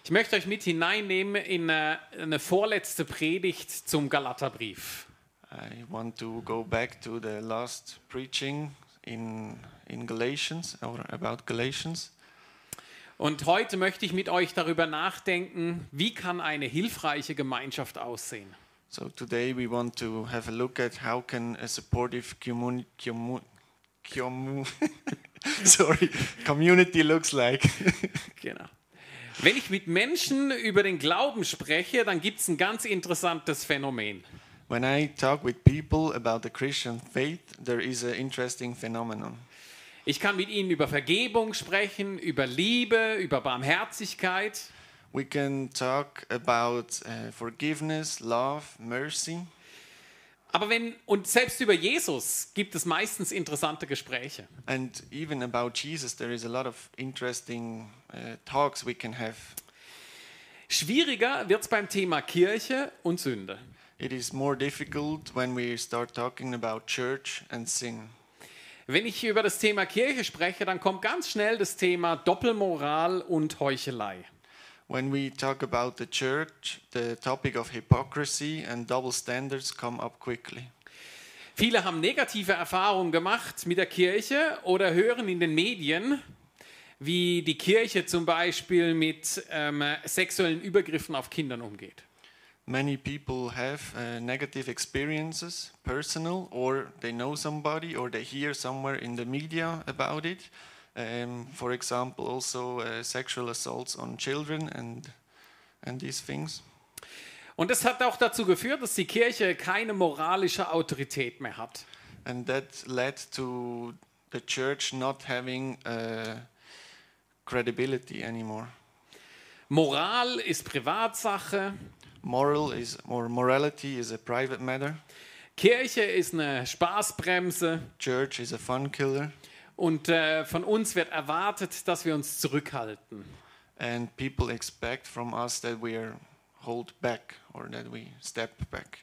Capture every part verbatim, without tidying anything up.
Ich möchte euch mit hineinnehmen in eine, eine vorletzte Predigt zum Galaterbrief. I want to go back to the last preaching in, in Galatians, or about Galatians. Und heute möchte ich mit euch darüber nachdenken, wie kann eine hilfreiche Gemeinschaft aussehen. So today we want to have a look at how can a supportive community, commu commu sorry, community looks like. Genau. Wenn ich mit Menschen über den Glauben spreche, dann gibt es ein ganz interessantes Phänomen. When I talk with people about the Christian faith, there is an interesting phenomenon. Ich kann mit ihnen über Vergebung sprechen, über Liebe, über Barmherzigkeit. We can talk about uh, forgiveness, love, mercy. Aber wenn, und selbst über Jesus gibt es meistens interessante Gespräche. And even about Jesus, there is a lot of interesting uh, talks we can have. Schwieriger wird es beim Thema Kirche und Sünde. It is more difficult when we start talking about church and sin. Wenn ich über das Thema Kirche spreche, dann kommt ganz schnell das Thema Doppelmoral und Heuchelei. When we talk about the church, the topic of hypocrisy and double standards come up quickly. Viele haben negative Erfahrungen gemacht mit der Kirche oder hören in den Medien, wie die Kirche zum Beispiel mit ähm, sexuellen Übergriffen auf Kindern umgeht. Many people have uh, negative experiences, personal, or they know somebody, or they hear somewhere in the media about it. Um, for example, also uh, sexual assaults on children and and these things. Und das hat auch dazu geführt, dass die Kirche keine moralische Autorität mehr hat. And that led to the church not having uh, credibility anymore. Moral ist Privatsache. Moral is or morality is a private matter. Kirche ist eine Spaßbremse. Church is a fun killer. Und äh, von uns wird erwartet, dass wir uns zurückhalten. And people expect from us that we are hold back or that we step back.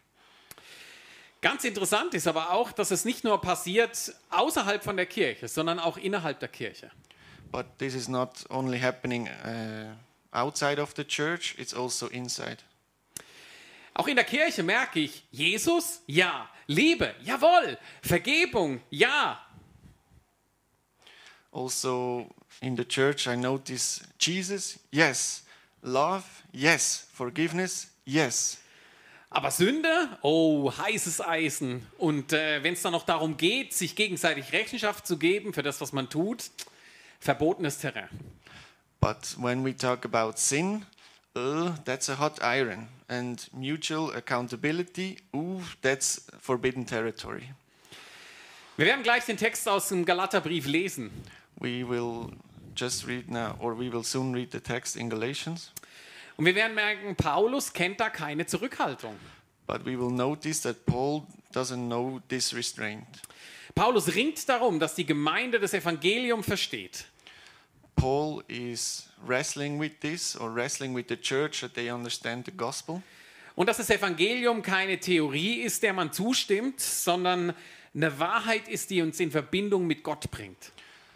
Ganz interessant ist aber auch, dass es nicht nur passiert außerhalb von der Kirche, sondern auch innerhalb der Kirche. But this is not only happening uh, outside of the church, it's also inside. Auch in der Kirche merke ich, Jesus, ja. Liebe, jawohl. Vergebung, ja. Also in the church I notice Jesus, yes. Love, yes. Forgiveness, yes. Aber Sünde, oh, heißes Eisen. Und äh, wenn es dann noch darum geht, sich gegenseitig Rechenschaft zu geben für das, was man tut, verbotenes Terrain. But when we talk about sin, uh, that's a hot iron. And mutual accountability, ooh, that's forbidden territory. Wir werden gleich den Text aus dem Galaterbrief lesen. We will just read now, or we will soon read the text in Galatians. Und wir werden merken, Paulus kennt da keine Zurückhaltung. But we will notice that Paul doesn't know this restraint. Paulus ringt darum, dass die Gemeinde das Evangelium versteht. Paul is wrestling with this, or wrestling with the church, that they understand the gospel. Und dass das Evangelium keine Theorie ist, der man zustimmt, sondern eine Wahrheit ist, die uns in Verbindung mit Gott bringt.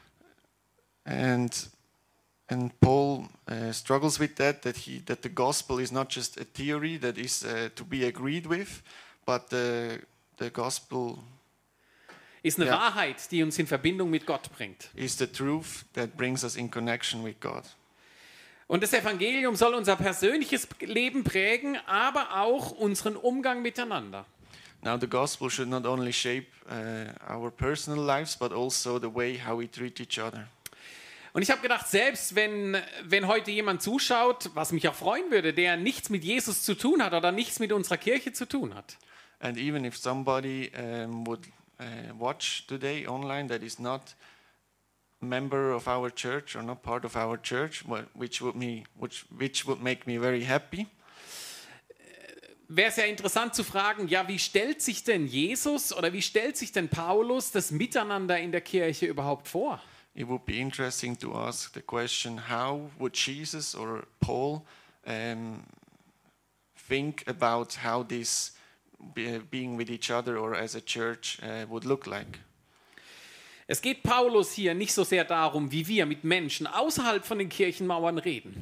And and Paul uh, struggles with that, that he that the gospel is not just a theory that is uh, to be agreed with, but the the gospel Ist eine Ja. Wahrheit, die uns in Verbindung mit Gott bringt. is the truth that brings us in connection with God. Und das Evangelium soll unser persönliches Leben prägen, aber auch unseren Umgang miteinander. Now the gospel should not only shape uh, our personal lives, but also the way how we treat each other. Und ich habe gedacht, selbst wenn, wenn heute jemand zuschaut, was mich auch freuen würde, der nichts mit Jesus zu tun hat oder nichts mit unserer Kirche zu tun hat. And even if somebody um, would uh, watch today online that is not a member of our church or not part of our church, wh- which would me which which would make me very happy. Wäre es ja interessant zu fragen, ja, wie stellt sich denn Jesus oder wie stellt sich denn Paulus das Miteinander in der Kirche überhaupt vor? It would be interesting to ask the question: how would Jesus or Paul um, think about how this be, being with each other or as a church uh, would look like? Es geht Paulus hier nicht so sehr darum, wie wir mit Menschen außerhalb von den Kirchenmauern reden.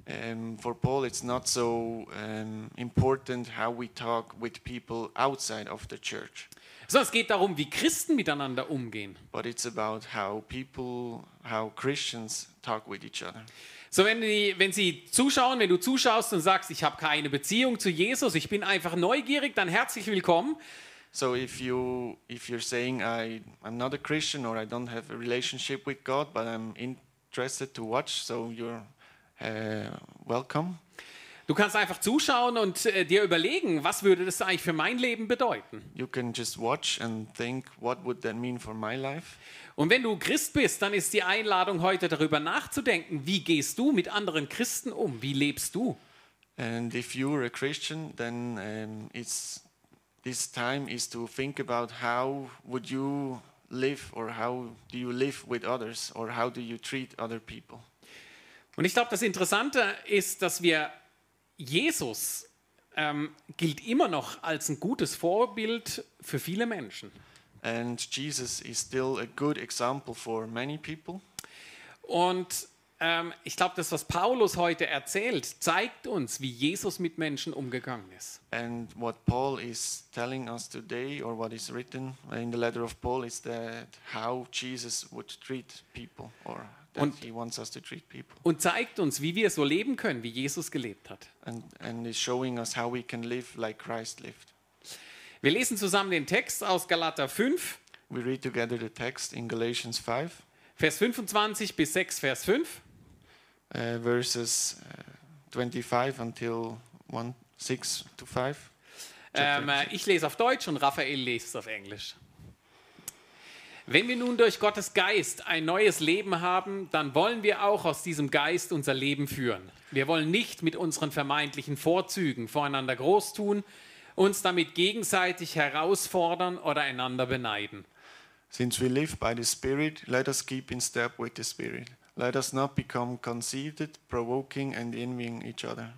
Um, for Paul, it's not so um, important how we talk with people outside of the church, Sondern es geht darum, wie Christen miteinander umgehen. but it's about how people, how Christians talk with each other. So, wenn, die, wenn sie zuschauen, wenn du zuschaust und sagst, ich habe keine Beziehung zu Jesus, ich bin einfach neugierig, dann herzlich willkommen. So if you if you're saying I I'm not a Christian or I don't have a relationship with God, but I'm interested to watch, so you're uh, welcome. Du kannst einfach zuschauen und äh, dir überlegen, was würde das eigentlich für mein Leben bedeuten. You can just watch and think, what would that mean for my life? Und wenn du Christ bist, dann ist die Einladung heute darüber nachzudenken, wie gehst du mit anderen Christen um? Wie lebst du? And if you're a Christian, then um, it's this time is to think about how would you live or how do you live with others or how do you treat other people. Und ich glaube, das Interessante ist, dass wir Jesus ähm, gilt immer noch als ein gutes Vorbild für viele Menschen. And Jesus is still a good example for many people. Und ähm, ich glaube, das, was Paulus heute erzählt, zeigt uns, wie Jesus mit Menschen umgegangen ist. And what Paul is telling us today, or what is written in the letter of Paul, is that how Jesus would treat people, or that Und- he wants us to treat people. Und zeigt uns, wie wir so leben können, wie Jesus gelebt hat. And, and is showing us how we can live like Christ lived. Wir lesen zusammen den Text aus Galater fünf, We read together the text in Galatians five, Vers fünfundzwanzig bis sechs, Vers fünf. uh, verses uh, twenty-five until one, six to five. Ähm, äh, ich lese auf Deutsch und Raphael liest auf Englisch. Wenn wir nun durch Gottes Geist ein neues Leben haben, dann wollen wir auch aus diesem Geist unser Leben führen. Wir wollen nicht mit unseren vermeintlichen Vorzügen voreinander groß tun, uns damit gegenseitig herausfordern oder einander beneiden. Since we live by the Spirit, let us keep in step with the Spirit. Let us not become conceited, provoking and envying each other.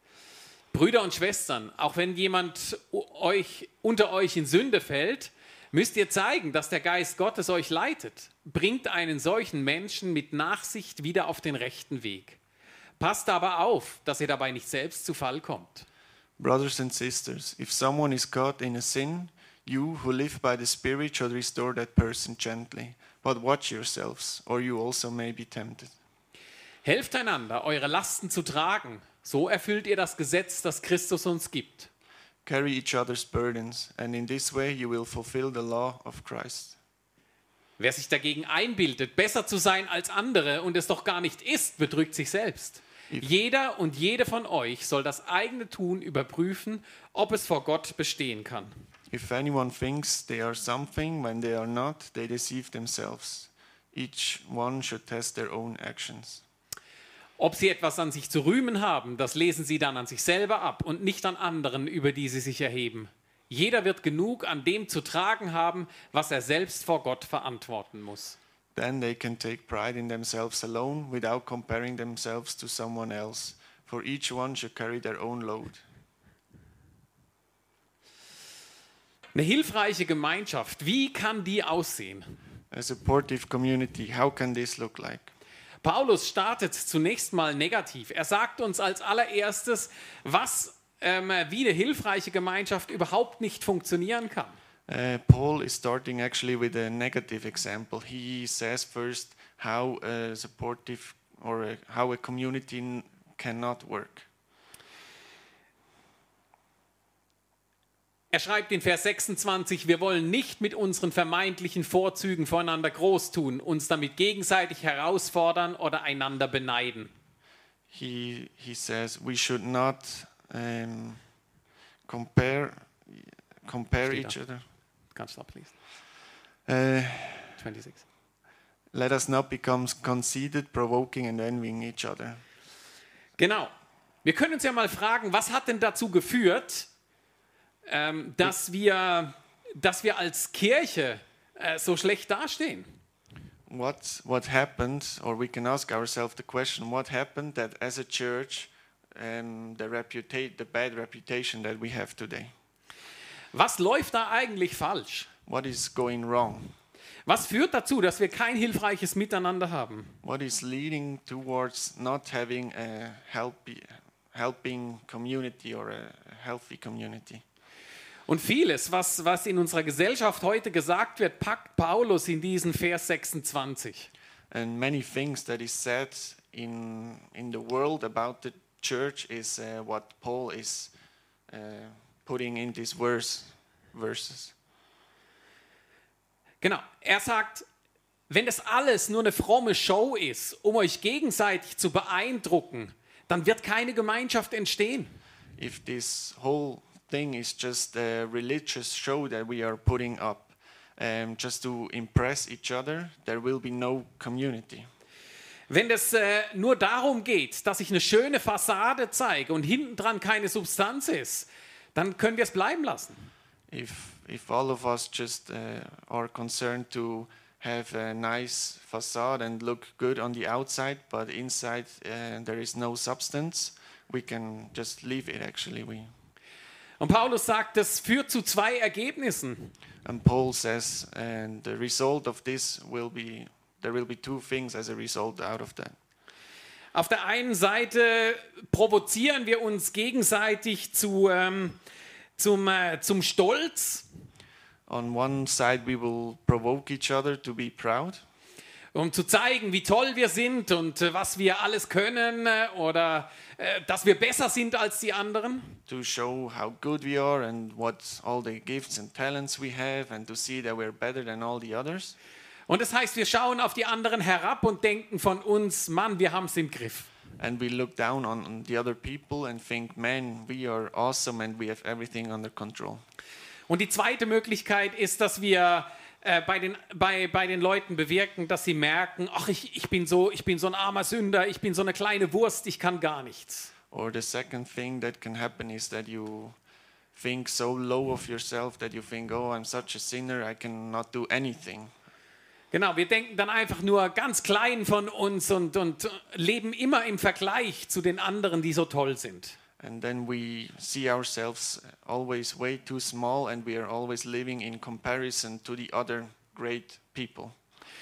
Brüder und Schwestern, auch wenn jemand euch, unter euch in Sünde fällt, müsst ihr zeigen, dass der Geist Gottes euch leitet. Bringt einen solchen Menschen mit Nachsicht wieder auf den rechten Weg. Passt aber auf, dass ihr dabei nicht selbst zu Fall kommt. Brothers and sisters, if someone is caught in a sin, you who live by the Spirit should restore that person gently. But watch yourselves, or you also may be tempted. Helft einander, eure Lasten zu tragen. So erfüllt ihr das Gesetz, das Christus uns gibt. Carry each other's burdens, and in this way you will fulfill the law of Christ. Wer sich dagegen einbildet, besser zu sein als andere und es doch gar nicht ist, betrügt sich selbst. Jeder und jede von euch soll das eigene Tun überprüfen, ob es vor Gott bestehen kann. If anyone thinks they are something when they are not, they deceive themselves. Each one should test their own actions. Ob sie etwas an sich zu rühmen haben, das lesen sie dann an sich selber ab und nicht an anderen, über die sie sich erheben. Jeder wird genug an dem zu tragen haben, was er selbst vor Gott verantworten muss. Then they can take pride in themselves alone without comparing themselves to someone else. For each one should carry their own load. Eine hilfreiche Gemeinschaft, wie kann die aussehen? A supportive community, how can this look like? Paulus startet zunächst mal negativ. Er sagt uns als allererstes, was ähm, wie eine hilfreiche Gemeinschaft überhaupt nicht funktionieren kann. Uh, Paul is starting actually with a negative example. He says first how a supportive or a, how a community n- cannot work. Er schreibt in Vers sechsundzwanzig, wir wollen nicht mit unseren vermeintlichen Vorzügen voreinander groß tun, uns damit gegenseitig herausfordern oder einander beneiden. He he says we should not um, compare compare Steht each da. other. Kannst du ablesen? Uh, sechsundzwanzig. let us not become conceited, provoking and envying each other. Genau. Wir können uns ja mal fragen, was hat denn dazu geführt, ähm, dass, wir, dass wir als Kirche äh, so schlecht dastehen? What what happened, or we can ask ourselves the question: what happened that as a church, um, the reputa- the bad reputation that we have today? Was läuft da eigentlich falsch? What is going wrong? Was führt dazu, dass wir kein hilfreiches Miteinander haben? What is leading towards not having a helpy, helping community or a healthy community? Und vieles, was, was in unserer Gesellschaft heute gesagt wird, packt Paulus in diesen Vers sechsundzwanzig. And many things that is said in in the world about the church is uh, what Paul is uh, putting in these verse verses. Genau, er sagt, wenn das alles nur eine fromme Show ist, um euch gegenseitig zu beeindrucken, dann wird keine Gemeinschaft entstehen. If this whole thing is just a religious show that we are putting up, um, just to impress each other, there will be no community. Wenn es äh, nur darum geht, dass ich eine schöne Fassade zeige und hinten dran keine Substanz ist, dann können wir es bleiben lassen. If if all of us just uh, are concerned to have a nice facade and look good on the outside, but inside uh, there is no substance, we can just leave it actually. We Und Paulus sagt, das führt zu zwei Ergebnissen. and Paul says, and the result of this will be there will be two things as a result out of that. Auf der einen Seite provozieren wir uns gegenseitig zu, ähm, zum, äh, zum Stolz, On one side, we will provoke each other to be proud, um zu zeigen, wie toll wir sind und äh, was wir alles können äh, oder äh, dass wir besser sind als die anderen. to show how good we are and what all the gifts and talents we have, and to see that we're better than all the others. Und das heißt, wir schauen auf die anderen herab und denken von uns, Mann, wir haben es im Griff. And we look down on, on the other people and think, man, we are awesome and we have everything under control. Und die zweite Möglichkeit ist, dass wir äh, bei, den, bei, bei den Leuten bewirken, dass sie merken, ach, ich, ich, bin so, ich bin so ein armer Sünder, ich bin so eine kleine Wurst, ich kann gar nichts. Or the second thing that can happen is that you think so low of yourself that you think, oh, I'm such a sinner, I cannot do anything. Genau, wir denken dann einfach nur ganz klein von uns und, und leben immer im Vergleich zu den anderen, die so toll sind. And then we see ourselves always way too small, and we are always living in comparison to the other great people.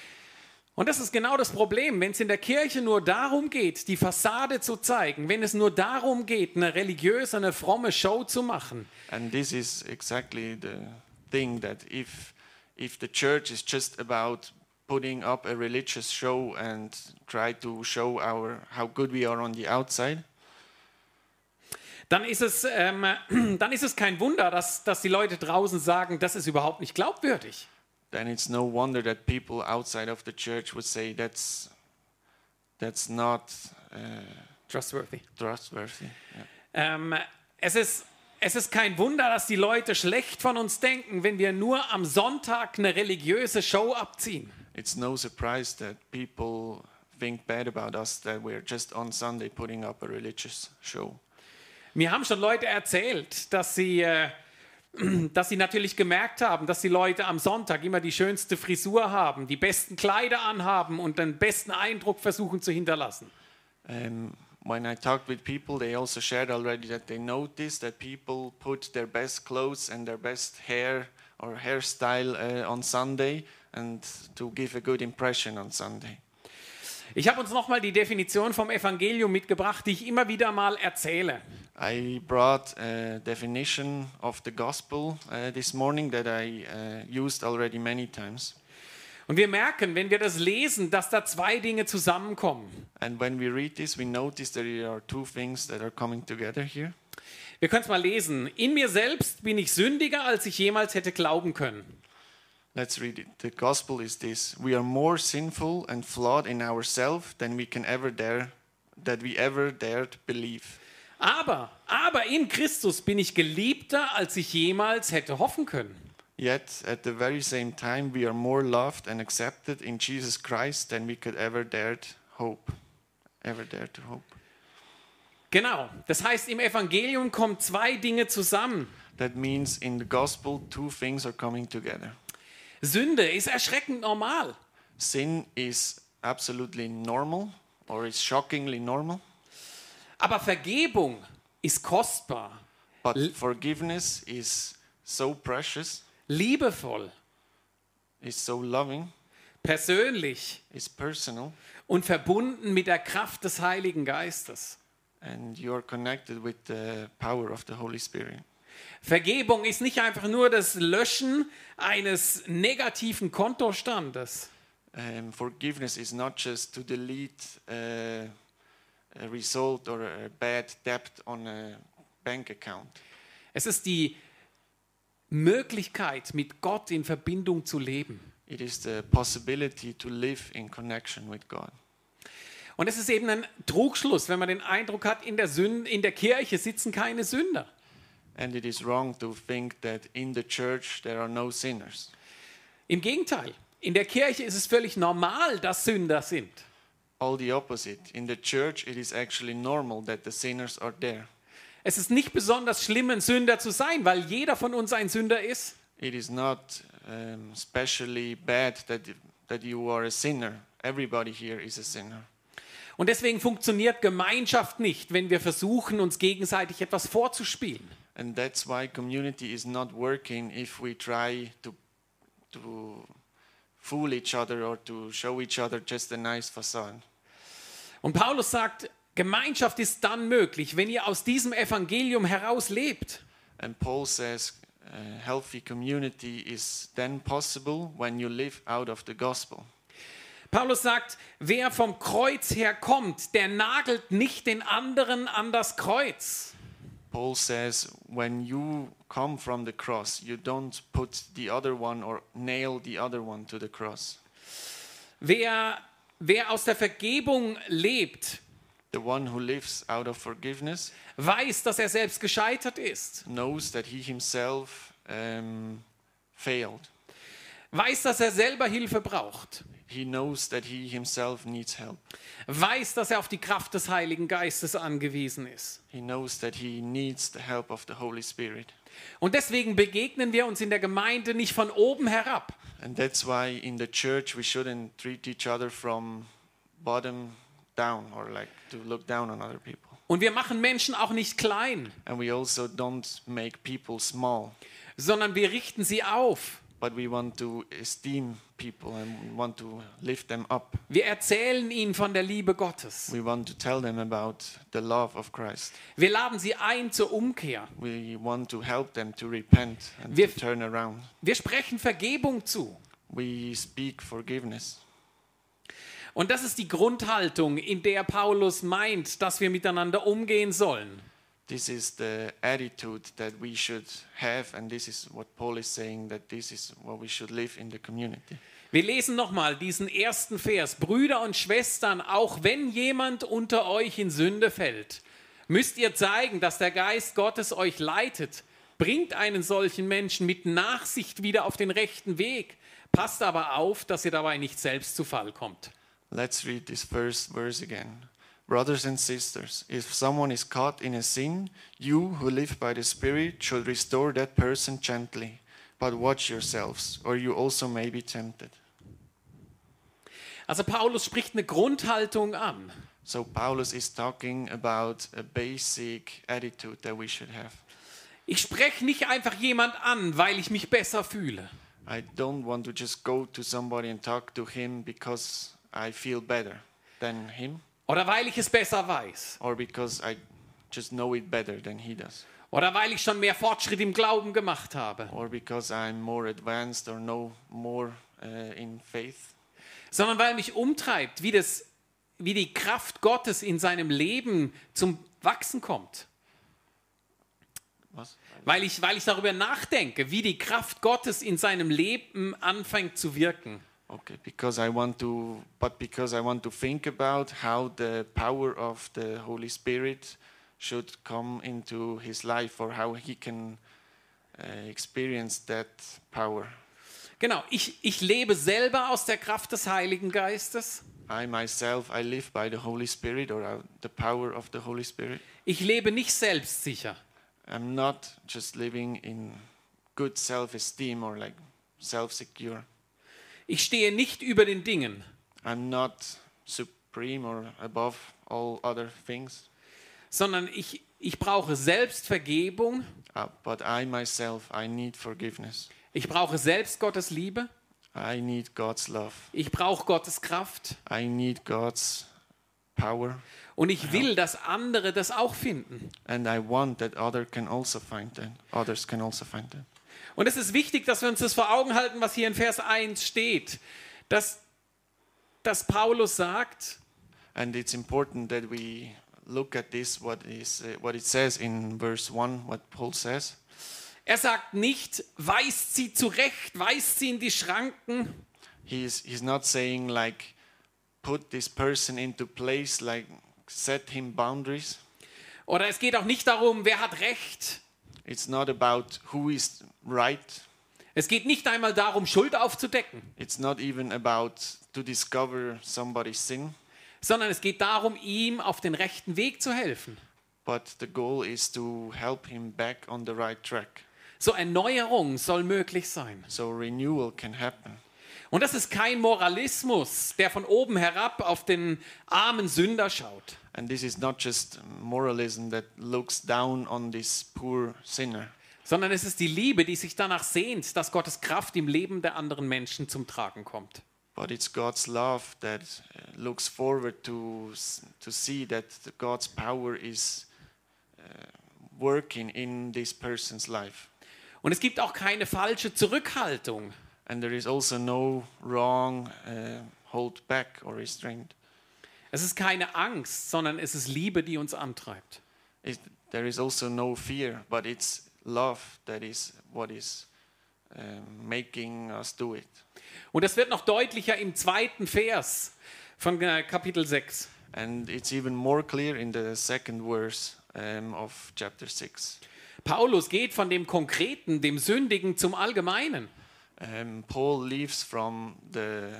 Und das ist genau das Problem, wenn es in der Kirche nur darum geht, die Fassade zu zeigen, wenn es nur darum geht, eine religiöse, eine fromme Show zu machen, And this is exactly the thing, that if if the church is just about putting up a religious show and try to show our how good we are on the outside, dann ist es, ähm, dann ist es kein Wunder, dass, dass die Leute draußen sagen, das ist überhaupt nicht glaubwürdig. then it's no wonder that people outside of the church would say that's that's not uh, Trustworthy. trustworthy. Yeah. Ähm, es ist, es ist kein Wunder, dass die Leute schlecht von uns denken, wenn wir nur am Sonntag eine religiöse Show abziehen. It's no surprise that people think bad about us, that we're just on Sunday putting up a religious show. Mir haben schon Leute erzählt, dass sie, äh, dass sie natürlich gemerkt haben, dass die Leute am Sonntag immer die schönste Frisur haben, die besten Kleider anhaben und den besten Eindruck versuchen zu hinterlassen. Um, when I talked with people, they also shared already that they noticed that people put their best clothes and their best hair or hairstyle uh, on Sunday, and to give a good impression on Sunday. Ich habe uns nochmal die Definition vom Evangelium mitgebracht, die ich immer wieder mal erzähle. I brought a definition of the gospel uh, this morning that I uh, used already many times. Und wir merken, wenn wir das lesen, dass da zwei Dinge zusammenkommen. And when we read this, we notice that there are two things that are coming together here. Wir können es mal lesen. In mir selbst bin ich sündiger, als ich jemals hätte glauben können. Let's read it. The gospel is this: we are more sinful and flawed in ourselves than we can ever dare, that we ever dared believe. Aber, aber in Christus bin ich geliebter, als ich jemals hätte hoffen können. Yet at the very same time, we are more loved and accepted in Jesus Christ than we could ever dared hope, ever dare to hope. Genau. Das heißt, im Evangelium kommen zwei Dinge zusammen. That means in the gospel, two things are coming together. Sünde ist erschreckend normal. Sin is absolutely normal, or is shockingly normal, Aber Vergebung ist kostbar, but forgiveness is so precious, liebevoll. is so loving, persönlich is personal, und verbunden mit der Kraft des Heiligen Geistes. and you are connected with the power of the Holy Spirit. Vergebung ist nicht einfach nur das Löschen eines negativen Kontostandes. Um, forgiveness is not just to delete uh, a result or a bad debt on a bank account. Es ist die Möglichkeit, mit Gott in Verbindung zu leben. It is the possibility to live in connection with God. Und es ist eben ein Trugschluss, wenn man den Eindruck hat, in der, Sünde, in der Kirche sitzen keine Sünder. And it is wrong to think that in the church there are no sinners. Im Gegenteil, in der Kirche ist es völlig normal, dass Sünder sind. All the opposite. In the church it is actually normal that the sinners are there. Es ist nicht besonders schlimm, ein Sünder zu sein, weil jeder von uns ein Sünder ist. It is not um, especially bad that, that you are a sinner. Everybody here is a sinner. Und deswegen funktioniert Gemeinschaft nicht, wenn wir versuchen, uns gegenseitig etwas vorzuspielen. And that's why community is not working if we try to, to fool each other or to show each other just a nice facade. Und Paulus sagt, Gemeinschaft ist dann möglich, wenn ihr aus diesem Evangelium heraus lebt. And Paul says uh, healthy community is then possible when you live out of the gospel. Paulus sagt, wer vom Kreuz her kommt, der nagelt nicht den anderen an das Kreuz. Paul says when you come from the cross, you don't put the other one or nail the other one to the cross. Wer, wer aus der Vergebung lebt, The one who lives out of forgiveness weiß, dass er selbst gescheitert ist. knows that he himself um, failed. Weiß, dass er selber Hilfe braucht. He knows that he himself needs help. Weiß, dass er auf die Kraft des Heiligen Geistes angewiesen ist. He knows that he needs the help of the Holy Spirit. Und deswegen begegnen wir uns in der Gemeinde nicht von oben herab, And that's why in the church we shouldn't treat each other from bottom down or like to look down on other people. und wir machen Menschen auch nicht klein, And we also don't make people small, sondern wir richten sie auf. but we want to esteem people and want to lift them up. Wir erzählen ihnen von der Liebe Gottes. We want to tell them about the love of Christ. Wir laden sie ein zur Umkehr. We want to help them to repent and Wir- to turn around. Wir sprechen Vergebung zu. We speak forgiveness. Und das ist die Grundhaltung, in der Paulus meint, dass wir miteinander umgehen sollen. This is the attitude that we should have, and this is what Paul is saying, that this is what we should live in the community. Wir lesen nochmal diesen ersten Vers. Brüder und Schwestern, auch wenn jemand unter euch in Sünde fällt, müsst ihr zeigen, dass der Geist Gottes euch leitet. Bringt einen solchen Menschen mit Nachsicht wieder auf den rechten Weg. Passt aber auf, dass ihr dabei nicht selbst zu Fall kommt. Let's read this first verse again. Brothers and sisters, if someone is caught in a sin, you who live by the Spirit should restore that person gently. But watch yourselves, or you also may be tempted. Also Paulus spricht eine Grundhaltung an. So Paulus is talking about a basic attitude that we should have. Ich spreche nicht einfach jemand an, weil ich mich besser fühle. I don't want to just go to somebody and talk to him because I feel better than him, Oder weil ich es besser weiß. or because I just know it better than he does, Oder weil ich schon mehr Fortschritt im Glauben gemacht habe. or because I'm more advanced or know more uh, in faith, Sondern weil mich umtreibt, wie, das, wie die Kraft Gottes in seinem Leben zum Wachsen kommt. Was? Weil ich, weil ich darüber nachdenke, wie die Kraft Gottes in seinem Leben anfängt zu wirken. Okay, because I want to, but because I want to think about how the power of the Holy Spirit should come into his life, or how he can uh, experience that power. Genau, ich, ich lebe selber aus der Kraft des Heiligen Geistes. I myself, I live by the Holy Spirit, or uh, the power of the Holy Spirit. Ich lebe nicht selbstsicher. I'm not just living in good self-esteem or like self-secure. Ich stehe nicht über den Dingen, I'm not supreme or above all other things, sondern ich, ich brauche Selbstvergebung. uh, but I myself, I need forgiveness. Ich brauche selbst Gottes Liebe. I need God's love. Ich brauche Gottes Kraft. I need God's power. Und ich will, dass andere das auch finden. And I want that other can also find that. Others can also find that. Und es ist wichtig, dass wir uns das vor Augen halten, was hier in Vers eins steht. Dass, dass Paulus sagt, And it's important that we look at this, what is uh, what it says in verse one, what Paul says. er sagt nicht, weist sie zurecht, weist sie in die Schranken. He's he's not saying like put this person into place, like set him boundaries. Oder es geht auch nicht darum, wer hat Recht. It's not about who is right. Es geht nicht einmal darum, Schuld aufzudecken, It's not even about to discover somebody's sin, sondern es geht darum, ihm auf den rechten Weg zu helfen. but the goal is to help him back on the right track. So Erneuerung soll möglich sein. So renewal can happen. Und das ist kein Moralismus, der von oben herab auf den armen Sünder schaut. And this is not just moralism that looks down on this poor sinner, Sondern es ist die Liebe, die sich danach sehnt, dass Gottes Kraft im Leben der anderen Menschen zum Tragen kommt. but it's God's love that uh, looks forward to s- to see that the God's power is uh, working in this person's life. Und es gibt auch keine falsche Zurückhaltung. And there is also no wrong uh, hold back or restraint. Es ist keine Angst, sondern es ist Liebe, die uns antreibt. It, there is also no fear, but it's love that is what is um, making us do it. Und das wird noch deutlicher im zweiten Vers von äh, Kapitel sechs. And it's even more clear in the second verse um, of chapter six. Paulus geht von dem Konkreten, dem Sündigen zum Allgemeinen. Um, Paul leaves from the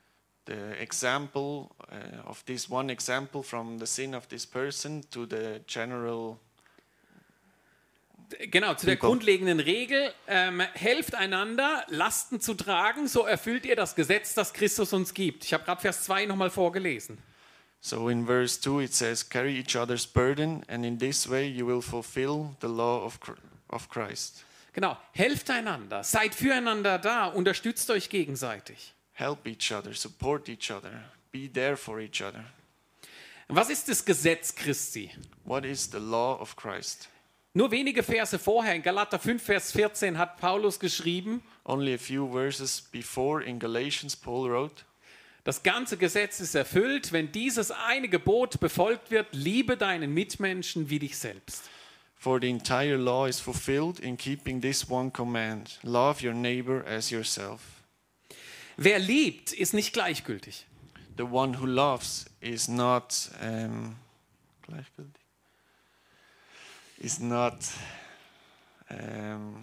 the example uh, of this one example from the sin of this person to the general. Genau, zu der People. grundlegenden Regel, ähm, helft einander, Lasten zu tragen, so erfüllt ihr das Gesetz, das Christus uns gibt. Ich habe gerade Vers zwei nochmal vorgelesen. So in verse two it says, "Carry each other's burden, and in this way you will fulfill the law of Chr- of Christ." Genau, helft einander, seid füreinander da, unterstützt euch gegenseitig. Help each other, support each other, be there for each other. Was ist das Gesetz Christi? What is the law of Christ? Nur wenige Verse vorher, in Galater fünf, Vers vierzehn, hat Paulus geschrieben, Only a few verses before in Galatians, Paul wrote, das ganze Gesetz ist erfüllt, wenn dieses eine Gebot befolgt wird, liebe deinen Mitmenschen wie dich selbst. "For the entire law is fulfilled in keeping this one command: love your neighbor as yourself." Wer liebt, ist nicht gleichgültig. The one who loves is not um, gleichgültig. Is not um,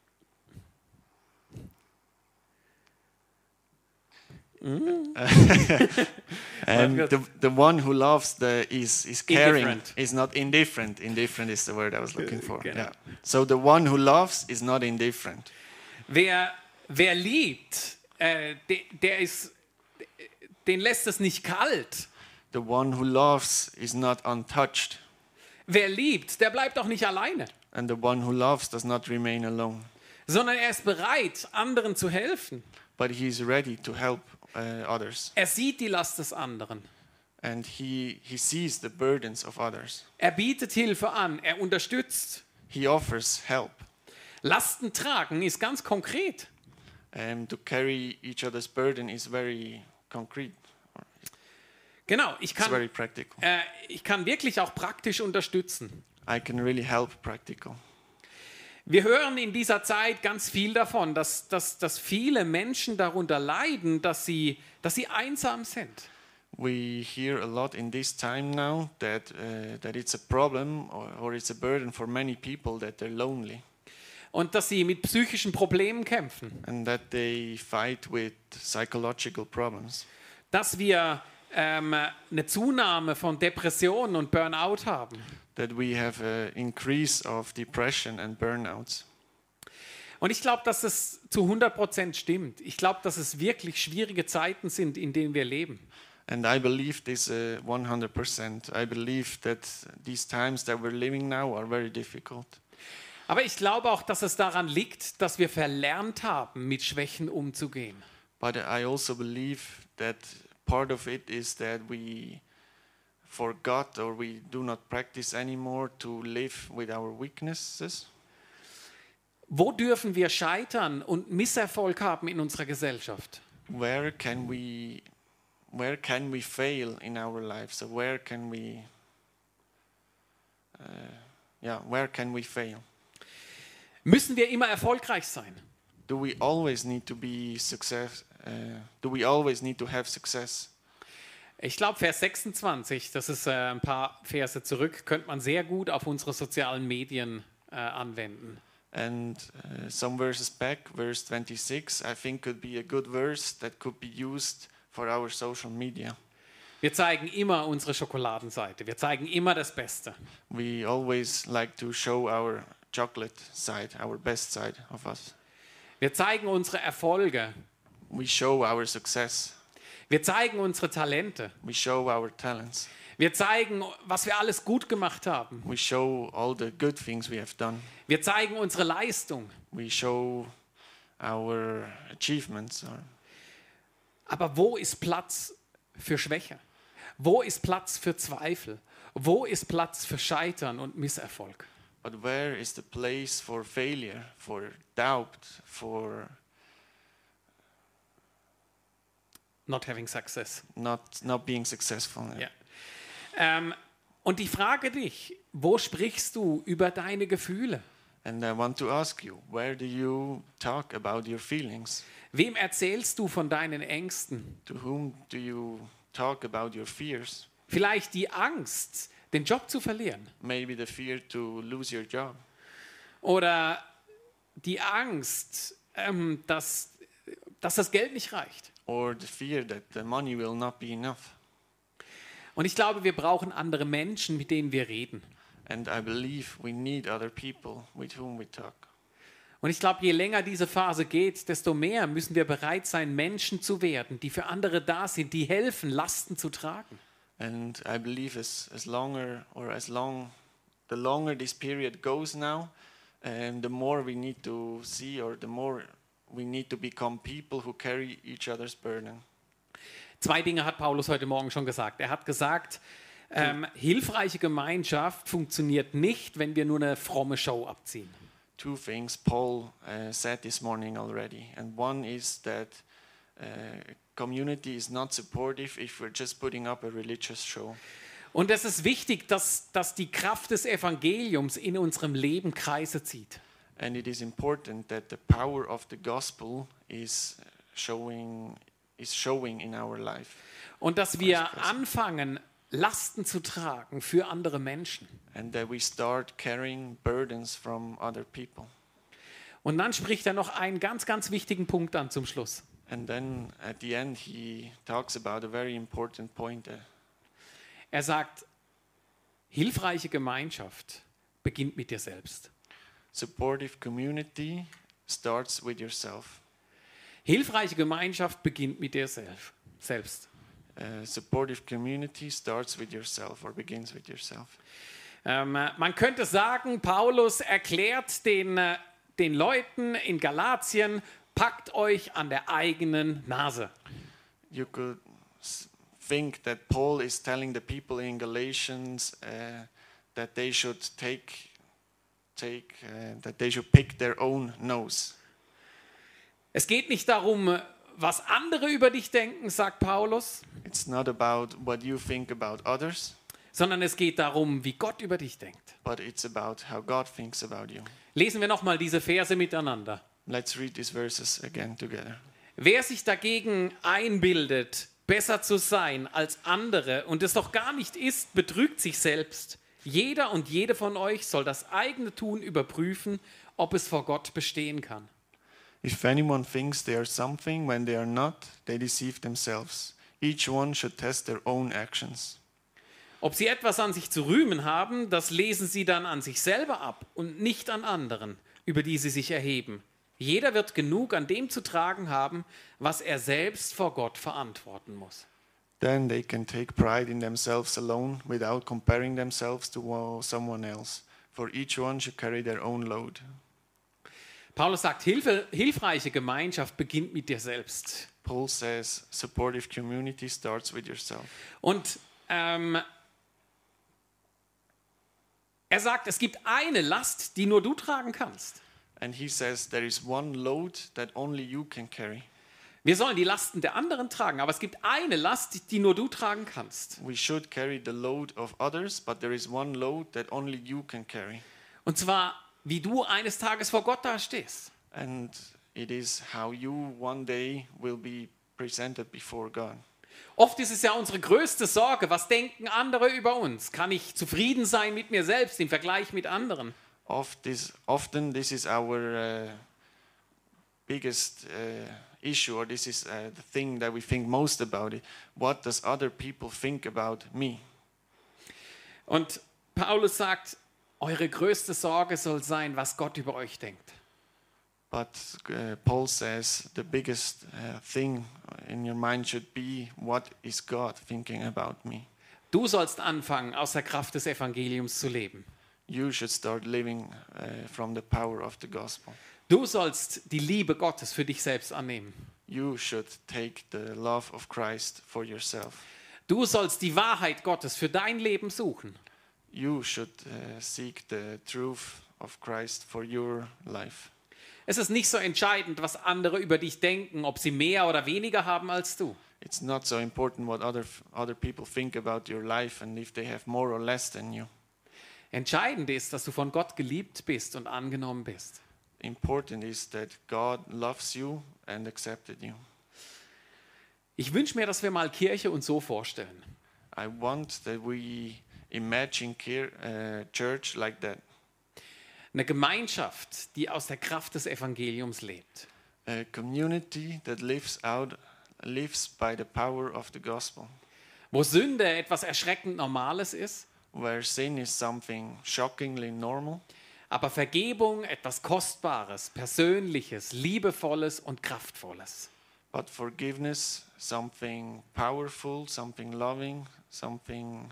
um, the, the one who loves the is is caring Indifferent. is not indifferent. Indifferent is the word I was looking for. Genau. Yeah. So the one who loves is not indifferent. Wer, wer liebt, äh, der, der ist, den lässt es nicht kalt. The one who loves is not untouched, Wer liebt, der bleibt auch nicht alleine, and the one who loves does not remain alone, sondern er ist bereit, anderen zu helfen. but he is ready to help uh, others, Er sieht die Last des anderen. and he he sees the burdens of others. Er bietet Hilfe an, er unterstützt. He offers help. Lasten tragen ist ganz konkret. Um, to carry each other's burden is very concrete. Genau, ich It's kann, very practical. äh, ich kann wirklich auch praktisch unterstützen. I can really help practical. Wir hören in dieser Zeit ganz viel davon, dass, dass, dass viele Menschen darunter leiden, dass sie, dass sie einsam sind. We hear a lot in this time now that uh, that it's a problem or, or it's a burden for many people that they're lonely Und dass sie mit psychischen Problemen kämpfen. and that they fight with psychological problems. Dass wir ähm, eine Zunahme von Depressionen und Burnout haben. That we have an increase of depression and burnouts. Und ich glaube, dass es zu hundert Prozent stimmt. Ich glaube, dass es wirklich schwierige Zeiten sind, in denen wir leben. And I believe this uh, one hundred percent. I believe that these times that we're living now are very difficult. Aber ich glaube auch, dass es daran liegt, dass wir verlernt haben, mit Schwächen umzugehen. But I also believe that part of it is that we forgot or we do not practice anymore to live with our weaknesses. Wo dürfen wir scheitern und Misserfolg haben in unserer Gesellschaft? Where can we where can we fail in our lives? So where can we uh, yeah, where can we fail? Müssen wir immer erfolgreich sein? Do we always need to be success uh, do we always need to have success? Ich glaube, Vers sechsundzwanzig, das ist äh, ein paar Verse zurück, könnte man sehr gut auf unsere sozialen Medien äh, anwenden. And uh, some verses back, verse twenty-six, I think could be a good verse that could be used for our social media. Wir zeigen immer unsere Schokoladenseite. Wir zeigen immer das Beste. We always like to show our chocolate side, our best side of us. Wir zeigen unsere Erfolge. We show our success. Wir zeigen unsere Talente. We show our talents. Wir zeigen, was wir alles gut gemacht haben. We show all the good things we have done. Wir zeigen unsere Leistung. We show our achievements. Or Aber wo ist Platz für Schwäche? Wo ist Platz für Zweifel? Wo ist Platz für Scheitern und Misserfolg? but where is the place for failure, for doubt, for Not having success. not not being successful? Ja. Ähm, und ich frage dich, wo sprichst du über deine Gefühle? And I want to ask you, where do you talk about your feelings? Wem erzählst du von deinen Ängsten? To whom do you talk about your fears? Vielleicht die Angst, den Job zu verlieren. Maybe the fear to lose your job, Oder die Angst, ähm, dass, dass das Geld nicht reicht. or the fear that the money will not be enough. Und ich glaube, wir brauchen andere Menschen, mit denen wir reden. And I believe we need other people with whom we talk. Und ich glaube, je länger diese Phase geht, desto mehr müssen wir bereit sein, Menschen zu werden, die für andere da sind, die helfen, Lasten zu tragen. And I believe as, as longer or as long, the longer this period goes now, um, the more we need to see or the more we need to become people who carry each other's burden. Zwei Dinge hat Paulus heute Morgen schon gesagt. Er hat gesagt, ähm, hilfreiche Gemeinschaft funktioniert nicht, wenn wir nur eine fromme Show abziehen. Two things Paul uh, said this morning already. And one is that uh, community is not supportive if we're just putting up a religious show. Und es ist wichtig, dass, dass die Kraft des Evangeliums in unserem Leben Kreise zieht. And it is important that the power of the gospel is showing is showing in our life. Und dass wir anfangen, Lasten zu tragen für andere Menschen. And that we start carrying burdens from other people. Und dann spricht er noch einen ganz, ganz wichtigen Punkt an zum Schluss. And then at the end he talks about a very important point. Uh, Er sagt, hilfreiche Gemeinschaft beginnt mit dir selbst. supportive community starts with yourself. Hilfreiche Gemeinschaft beginnt mit dir self- selbst. Uh, supportive community starts with yourself or begins with yourself. Ähm, äh, man könnte sagen, Paulus erklärt den, äh, den Leuten in Galatien, packt euch an der eigenen Nase. You could s- think that Paul is telling the people in Galatians uh, that they should take, take, uh, that they should pick their own nose. Es geht nicht darum, was andere über dich denken, sagt Paulus, It's not about what you think about others, sondern es geht darum, wie Gott über dich denkt. but it's about how God thinks about you. Lesen wir nochmal diese Verse miteinander. Let's read these verses again together. Wer sich dagegen einbildet, besser zu sein als andere und es doch gar nicht ist, betrügt sich selbst. Jeder und jede von euch soll das eigene Tun überprüfen, ob es vor Gott bestehen kann. If anyone thinks they are something when they are not, they deceive themselves. Each one should test their own actions. Ob sie etwas an sich zu rühmen haben, das lesen sie dann an sich selber ab und nicht an anderen, über die sie sich erheben. Jeder wird genug an dem zu tragen haben, was er selbst vor Gott verantworten muss. Then they can take pride in themselves alone without comparing themselves to uh, someone else. For each one should carry their own load. Paulus sagt, Hilfe, hilfreiche Gemeinschaft beginnt mit dir selbst. Paul says supportive community starts with yourself. Und ähm, er sagt, es gibt eine Last, die nur du tragen kannst. And he says there is one load that only you can carry. Wir sollen die Lasten der anderen tragen, aber es gibt eine Last, die nur du tragen kannst. We should carry the load of others, but there is one load that only you can carry. Und zwar, wie du eines Tages vor Gott dastehst. And it is how you one day will be presented before God. Oft ist es ja unsere größte Sorge, was denken andere über uns? Kann ich zufrieden sein mit mir selbst im Vergleich mit anderen? Oft this, often this is our uh, biggest uh, issue, or this is uh, the thing that we think most about it. What does other people think about me? Und Paulus sagt, eure größte Sorge soll sein, was Gott über euch denkt. But uh, Paul says the biggest uh, thing in your mind should be, what is God thinking about me? Du sollst anfangen, aus der Kraft des Evangeliums zu leben. You should start living uh, from the power of the gospel. Du sollst die Liebe Gottes für dich selbst annehmen. You should take the love of Christ for yourself. Du sollst die Wahrheit Gottes für dein Leben suchen. You should uh, seek the truth of Christ for your life. Es ist nicht so entscheidend, was andere über dich denken, ob sie mehr oder weniger haben als du. It's not so important what other other people think about your life and if they have more or less than you. Entscheidend ist, dass du von Gott geliebt bist und angenommen bist. Important is that God loves you and accepted you. Ich wünsche mir, dass wir mal Kirche uns so vorstellen. I want that we imagine care, uh, church like that. Eine Gemeinschaft, die aus der Kraft des Evangeliums lebt. A community that lives out lives by the power of the gospel. Wo Sünde etwas erschreckend Normales ist, Where sin is something shockingly normal, aber Vergebung etwas Kostbares, Persönliches, Liebevolles und Kraftvolles. but forgiveness something powerful, something loving, something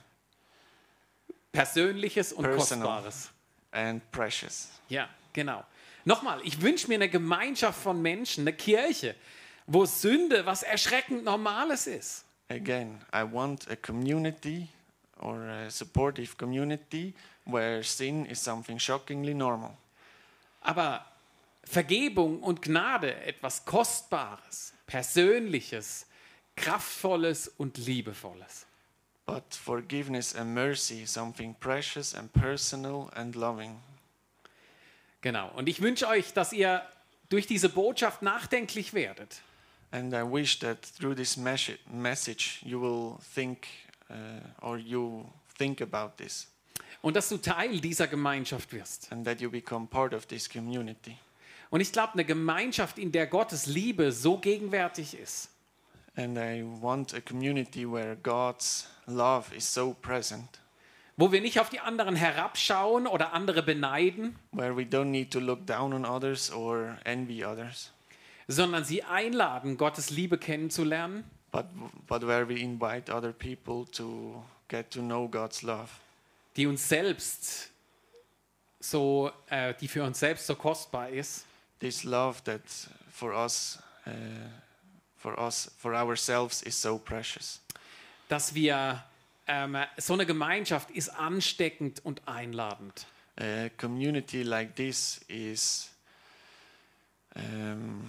Persönliches und Personal. Kostbares. and precious. Ja, genau. Nochmal, ich wünsche mir eine Gemeinschaft von Menschen, eine Kirche, wo Sünde was erschreckend Normales ist. Again, I want a community or a supportive community where sin is something shockingly normal. Aber Vergebung und Gnade etwas Kostbares, Persönliches, Kraftvolles und Liebevolles. But forgiveness and mercy, something precious and personal and loving. Genau. Und ich wünsche euch, dass ihr durch diese Botschaft nachdenklich werdet. And I wish that through this mes- message you will think uh, or you think about this Und dass du Teil dieser Gemeinschaft wirst. and that you become part of this community. Und ich glaube, eine Gemeinschaft, in der Gottes Liebe so gegenwärtig ist, And I want a community where God's love is so present, wo wir nicht auf die anderen herabschauen oder andere beneiden, where we don't need to look down on others or envy others, sondern sie einladen, Gottes Liebe kennenzulernen but, but where we invite other people to get to know God's love, die uns selbst so, äh, die für uns selbst so kostbar ist, this love that for us, uh, for us, for ourselves is so precious. dass wir ähm, so eine Gemeinschaft ist ansteckend und einladend. A community like this is um,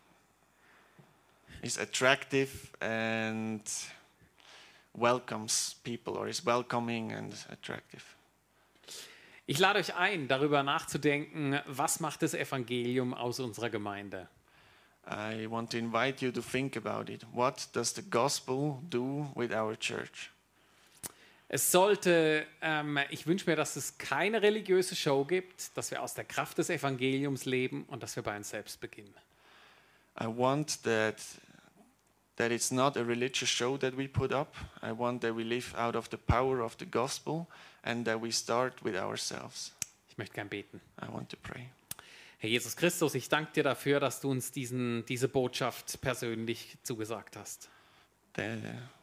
is attractive and welcomes people, or is welcoming and attractive. Ich lade euch ein, darüber nachzudenken, was macht das Evangelium aus unserer Gemeinde? I want to invite you to think about it. What does the gospel do with our church? Es sollte, ähm, ich wünsche mir, dass es keine religiöse Show gibt, dass wir aus der Kraft des Evangeliums leben und dass wir bei uns selbst beginnen. I want that that it's not a religious show that we put up. I want that we live out of the power of the gospel and that we start with ourselves. Ich möchte gern beten. I want to pray. Herr Jesus Christus, ich danke dir dafür, dass du uns diesen, diese Botschaft persönlich zugesagt hast. The-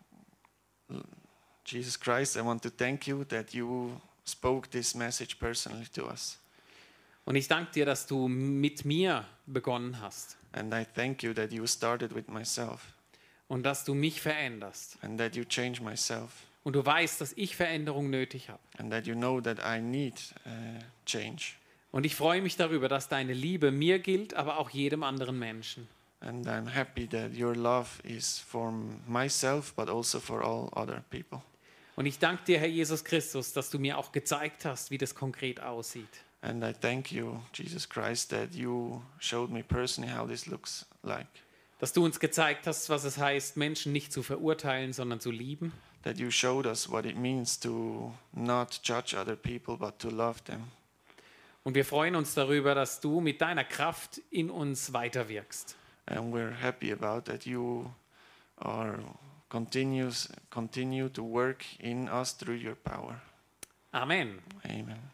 Jesus Christ, I want to thank you that you spoke this message personally to us. Und ich danke dir, dass du mit mir begonnen hast And I thank you that you started with myself und dass du mich veränderst. and that you changed myself Und du weißt, dass ich Veränderung nötig habe. and that you know that I need uh, change. Und ich freue mich darüber, dass deine Liebe mir gilt, aber auch jedem anderen Menschen. And I'm happy that your love is for myself, but also for all other people. Und ich danke dir, Herr Jesus Christus, dass du mir auch gezeigt hast, wie das konkret aussieht. And I thank you, Jesus Christ, that you showed me personally how this looks like. Dass du uns gezeigt hast, was es heißt, Menschen nicht zu verurteilen, sondern zu lieben. That you showed us what it means to not judge other people, but to love them. Und wir freuen uns darüber, dass du mit deiner Kraft in uns weiterwirkst. And we're happy about that you are continues continue to work in us through your power. Amen. Amen.